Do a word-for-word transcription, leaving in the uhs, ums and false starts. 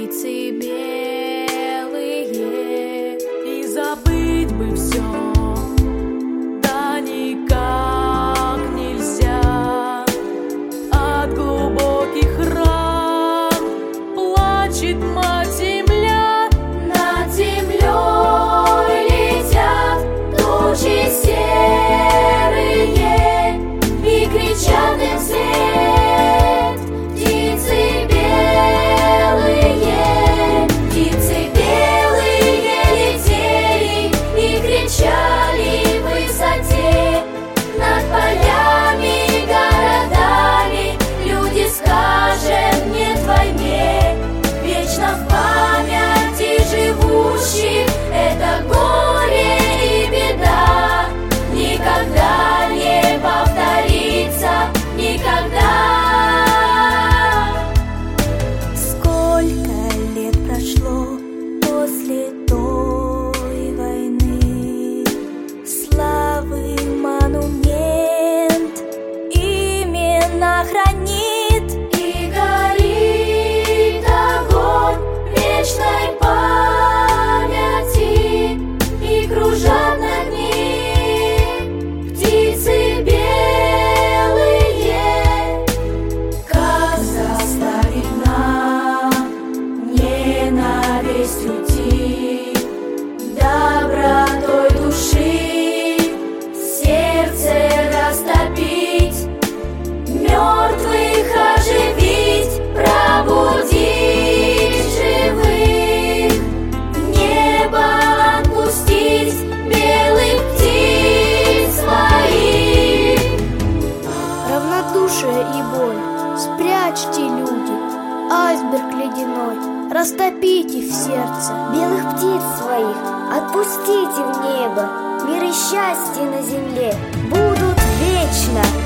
птицы белые, и забыть бы все, да никак нельзя. От глубоких ран плачет мать земля. Над землей летят тучи серые и кричат им вслед птицы белые. Птицы белые летели и кричали в высоте. Над полями и городами люди, скажем нет войне. Вечно в памяти живущих это горе и беда. Никогда не повторится, никогда. Сколько лет прошло после той войны, славы монумент именно хранит, И горит огонь вечной памяти, и кружат над ним птицы белые. Как заставить нам ненависть уйти, добротой души сердце растопить, мертвых оживить, пробудить живых, в небо отпустить белых птиц своих. равнодушие и боль спрячьте, люди, айсберг ледяной растопите в сердце. Белых птиц своих отпустите в небо. Мир и счастье на земле будут вечно.